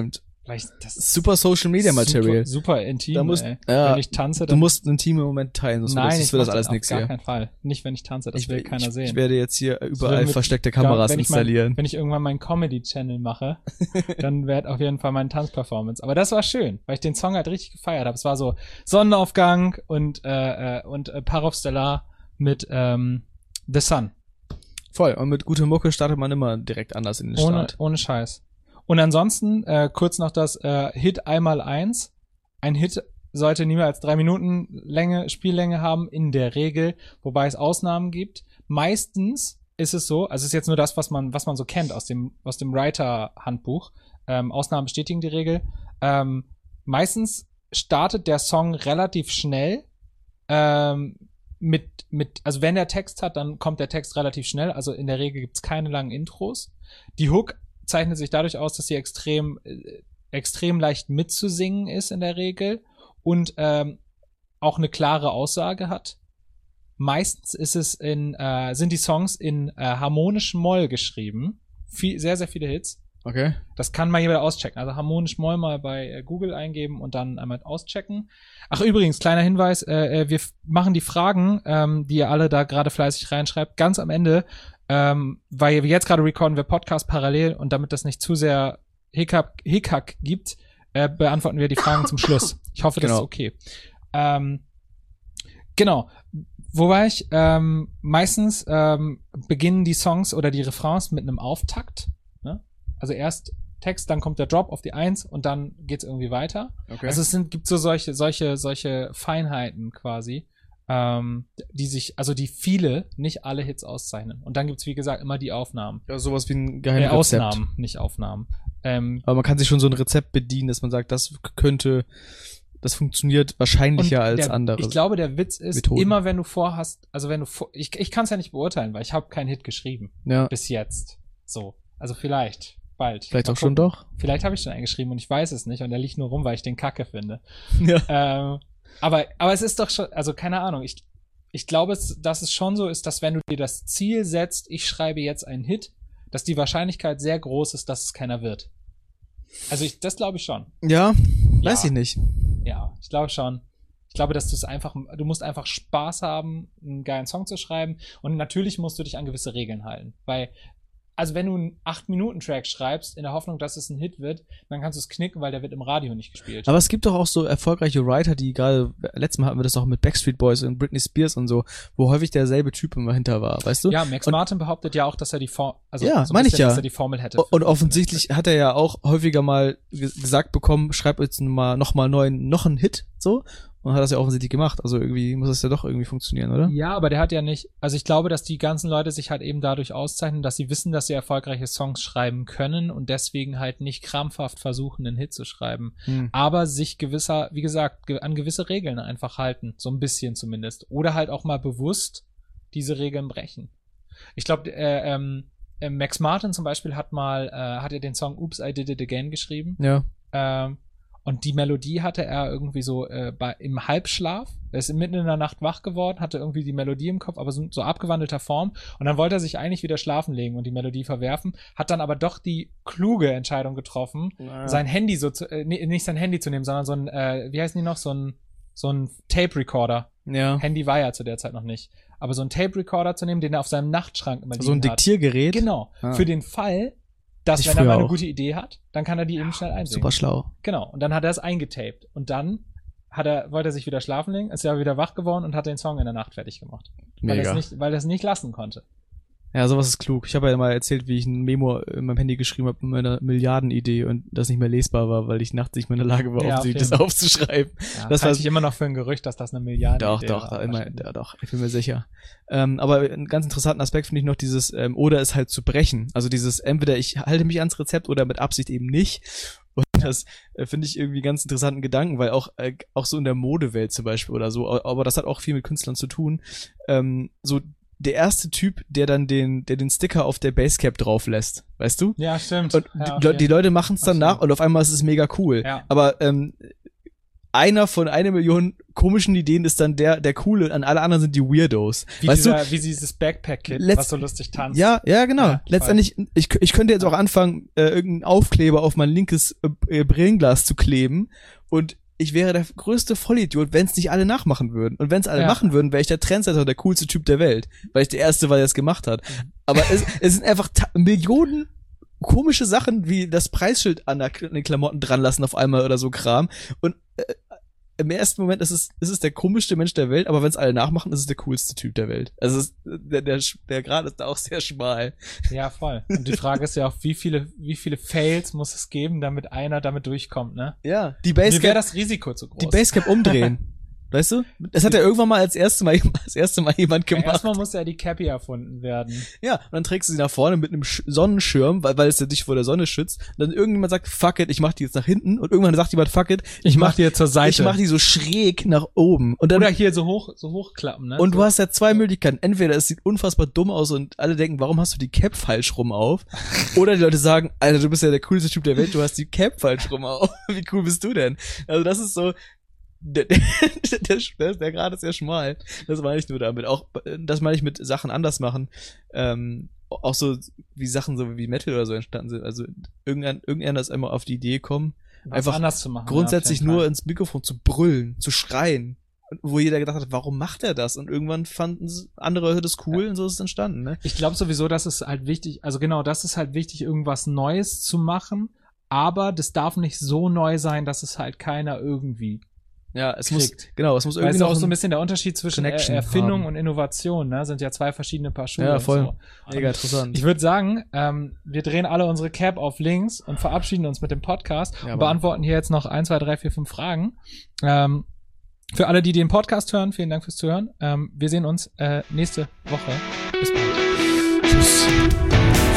Vielleicht das ist Super Social Media Material. Super, super intim, Da musst, ey. ja, Wenn ich tanze, du dann... musst einen intimen Moment teilen, sonst Nein, wird ich das, wird das mach alles auf nichts gar hier. keinen Fall. Nicht, wenn ich tanze, das Ich, will ich, keiner sehen. ich werde jetzt hier Das überall wird mit- versteckte Ja, Kameras wenn ich mein- installieren. Wenn ich irgendwann meinen Comedy-Channel mache, dann wird auf jeden Fall meine Tanzperformance. Aber das war schön, weil ich den Song halt richtig gefeiert habe. Es war so Sonnenaufgang und äh, äh, und äh, Parov Stellar mit ähm, The Sun. Voll. Und mit guter Mucke startet man immer direkt anders in den Ohne, Start. ohne Scheiß. Und ansonsten äh, kurz noch das äh, Hit einmal eins. Ein Hit sollte nie mehr als drei Minuten Länge, Spiellänge haben, in der Regel, wobei es Ausnahmen gibt. Meistens ist es so, also es ist jetzt nur das, was man, was man so kennt aus dem, aus dem Writer-Handbuch. Ähm, Ausnahmen bestätigen die Regel. Ähm, meistens startet der Song relativ schnell. Ähm, mit, mit, also wenn der Text hat, dann kommt der Text relativ schnell. Also in der Regel gibt's keine langen Intros. Die Hook zeichnet sich dadurch aus, dass sie extrem, äh, extrem leicht mitzusingen ist in der Regel und ähm, auch eine klare Aussage hat. Meistens ist es in, äh, sind die Songs in äh, harmonischem Moll geschrieben. Viel, sehr, sehr viele Hits. Okay. Das kann mal jeder auschecken. Also harmonisch Moll mal bei äh, Google eingeben und dann einmal auschecken. Ach übrigens, kleiner Hinweis, äh, äh, wir f- machen die Fragen, ähm, die ihr alle da gerade fleißig reinschreibt, ganz am Ende, ähm, weil wir jetzt gerade recorden wir Podcast parallel und damit das nicht zu sehr Hickhack, Hickhack gibt, äh, beantworten wir die Fragen zum Schluss. Ich hoffe, das Genau. ist okay. Ähm, genau. Wo war ich? Ähm, meistens ähm, beginnen die Songs oder die Refrains mit einem Auftakt. Ne? Also erst Text, dann kommt der Drop auf die Eins und dann geht's irgendwie weiter. Okay. Also es sind, gibt so solche, solche, solche Feinheiten quasi, ähm, die sich, also die viele, nicht alle Hits auszeichnen. Und dann gibt's wie gesagt immer die Aufnahmen. ja, sowas wie ein Äh, Geheimrezept. Ausnahmen, nicht Aufnahmen. Ähm, Aber man kann sich schon so ein Rezept bedienen, dass man sagt, das könnte, das funktioniert wahrscheinlicher als der, andere. Ich glaube, der Witz ist, Methoden. immer wenn du vorhast, also wenn du vor, ich, ich kann es ja nicht beurteilen, weil ich habe keinen Hit geschrieben. Ja, Bis jetzt. So. Also vielleicht. Bald. vielleicht Mal auch schon gucken. doch. Vielleicht habe ich schon einen geschrieben und ich weiß es nicht und der liegt nur rum, weil ich den Kacke finde. Ja. ähm, aber, aber es ist doch schon, also keine Ahnung, ich, ich glaube, es, dass es schon so ist, dass wenn du dir das Ziel setzt, ich schreibe jetzt einen Hit, dass die Wahrscheinlichkeit sehr groß ist, dass es keiner wird. Also ich, das glaube ich schon. Ja, weiß Ja. ich nicht. Ja, ich glaube schon. Ich glaube, dass du es einfach, du musst einfach Spaß haben, einen geilen Song zu schreiben und natürlich musst du dich an gewisse Regeln halten, weil also wenn du einen acht Minuten Track schreibst, in der Hoffnung, dass es ein Hit wird, dann kannst du es knicken, weil der wird im Radio nicht gespielt. Aber es gibt doch auch so erfolgreiche Writer, die gerade, letztes Mal hatten wir das auch mit Backstreet Boys und Britney Spears und so, wo häufig derselbe Typ immer hinter war, weißt du? Ja, Max und, Martin behauptet ja auch, dass er die Formel, also Ja, so ein meine ich bisschen, ja. dass er die Formel hätte. und offensichtlich hat er ja auch häufiger mal ge- gesagt bekommen, schreib jetzt mal noch mal neuen, noch einen Hit, so. Und hat das ja offensichtlich gemacht. Also irgendwie muss das ja doch irgendwie funktionieren, oder? Ja, aber der hat ja nicht, also ich glaube, dass die ganzen Leute sich halt eben dadurch auszeichnen, dass sie wissen, dass sie erfolgreiche Songs schreiben können und deswegen halt nicht krampfhaft versuchen, einen Hit zu schreiben. Hm. Aber sich gewisser, wie gesagt, ge- an gewisse Regeln einfach halten. So ein bisschen zumindest. Oder halt auch mal bewusst diese Regeln brechen. Ich glaube, äh, ähm, äh, Max Martin zum Beispiel hat mal, äh, hat er den Song Oops, I Did It Again geschrieben. Ja. Ähm, und die Melodie hatte er irgendwie so äh, bei, im Halbschlaf. Er ist mitten in der Nacht wach geworden, hatte irgendwie die Melodie im Kopf, aber so, so abgewandelter Form. Und dann wollte er sich eigentlich wieder schlafen legen und die Melodie verwerfen, hat dann aber doch die kluge Entscheidung getroffen, Ja. sein Handy so zu, äh, nee, nicht sein Handy zu nehmen, sondern so ein, äh, wie heißen die noch, so ein, so ein Tape-Recorder. Ja. Handy war ja zu der Zeit noch nicht. Aber so ein Tape-Recorder zu nehmen, den er auf seinem Nachtschrank immer So ein liegen hat. Diktiergerät. Genau. Ah. Für den Fall, dass Ich wenn er früher mal eine auch. gute Idee hat, dann kann er die eben schnell einsingen. Super schlau. Genau. Und dann hat er es eingetaped. Und dann hat er, wollte er sich wieder schlafen legen, ist ja wieder wach geworden und hat den Song in der Nacht fertig gemacht. Weil er Mega. es nicht, weil er es nicht lassen konnte. Ja, sowas ist klug. Ich habe ja mal erzählt, wie ich ein Memo in meinem Handy geschrieben habe mit meiner Milliardenidee und das nicht mehr lesbar war, weil ich nachts nicht mehr in der Lage war, Ja, offensichtlich auf das jeden aufzuschreiben. Ja, Das das halte war- ich immer noch für ein Gerücht, dass das eine Milliarde Doch, doch, doch, immer, ja, doch, ich bin mir sicher. Ähm, aber einen ganz interessanten Aspekt finde ich noch dieses, ähm, oder es halt zu brechen. Also dieses, entweder ich halte mich ans Rezept oder mit Absicht eben nicht. Und das äh, finde ich irgendwie ganz interessanten Gedanken, weil auch, äh, auch so in der Modewelt zum Beispiel oder so, aber das hat auch viel mit Künstlern zu tun, ähm, so der erste Typ, der dann den, der den Sticker auf der Basecap drauf lässt, weißt du? Ja, stimmt. Und ja, die, Le- die Leute machen es dann Ach so. nach und auf einmal ist es mega cool. Ja. Aber ähm, einer von einer Million komischen Ideen ist dann der, der coole, an alle anderen sind die Weirdos. Wie, weißt dieser, du? wie dieses Backpack-Kid, Letzt- was so lustig tanzt. Ja, ja, genau. Ja, Letztendlich, ich, ich könnte jetzt auch anfangen, äh, irgendeinen Aufkleber auf mein linkes äh, Brillenglas zu kleben und ich wäre der größte Vollidiot, wenn es nicht alle nachmachen würden. Und wenn es alle Ja. machen würden, wäre ich der Trendsetter, der coolste Typ der Welt. Weil ich der Erste war, der es gemacht hat. Aber es, es sind einfach ta- Millionen komische Sachen, wie das Preisschild an, der, an den Klamotten dran lassen auf einmal oder so Kram. Und äh, im ersten Moment ist es, ist es der komischste Mensch der Welt, aber wenn es alle nachmachen, ist es der coolste Typ der Welt. Also es, der, der, der Grad ist da auch sehr schmal. Ja, voll. Und die Frage ist ja auch, wie viele, wie viele Fails muss es geben, damit einer damit durchkommt, ne? Ja, die Mir wäre Basecap, das Risiko zu groß. die Basecap umdrehen. Weißt du? Das hat ja irgendwann mal als erste Mal, als erste Mal jemand ja, gemacht. erstmal muss ja die Cappy erfunden werden. Ja, und dann trägst du sie nach vorne mit einem Sch- Sonnenschirm, weil, weil es ja dich vor der Sonne schützt. Und dann irgendjemand sagt, fuck it, ich mach die jetzt nach hinten. Und irgendwann sagt jemand, fuck it, Ich mach die jetzt zur Seite. ich mach die so schräg nach oben. Und dann, Oder hier so hoch, so hochklappen, ne? und so. du hast ja zwei Möglichkeiten. Entweder es sieht unfassbar dumm aus und alle denken, warum hast du die Cap falsch rum auf? Oder die Leute sagen, Alter, du bist ja der coolste Typ der Welt, du hast die Cap falsch rum auf. Wie cool bist du denn? Also das ist so, der, der, der, der, der Grad ist ja schmal. Das meine ich nur damit. Auch, das meine ich mit Sachen anders machen. Ähm, auch so, wie Sachen so wie Metal oder so entstanden sind. Also irgendein, irgendeiner ist einmal auf die Idee gekommen, Was einfach anders zu machen. grundsätzlich ja, auf jeden nur Fall. ins Mikrofon zu brüllen, zu schreien. Und wo jeder gedacht hat, warum macht er das? Und irgendwann fanden andere Leute das cool und so ist es entstanden, ne? Ich glaube sowieso, dass es halt wichtig, also genau, das ist halt wichtig, irgendwas Neues zu machen, aber das darf nicht so neu sein, dass es halt keiner irgendwie. Ja, es kriegt. muss, genau, es muss Weil irgendwie es ist noch auch so ein ein- bisschen der Unterschied zwischen er Connection Erfindung haben. und Innovation, ne? Sind ja zwei verschiedene Paar Schuhe. Ja, und voll. So. mega interessant. Ich würde sagen, ähm, wir drehen alle unsere Cap auf links und verabschieden uns mit dem Podcast Ja, und Mann. beantworten hier jetzt noch eins, zwei, drei, vier, fünf Fragen. Ähm, für alle, die den Podcast hören, vielen Dank fürs Zuhören. Ähm, wir sehen uns äh, nächste Woche. Bis bald. Tschüss.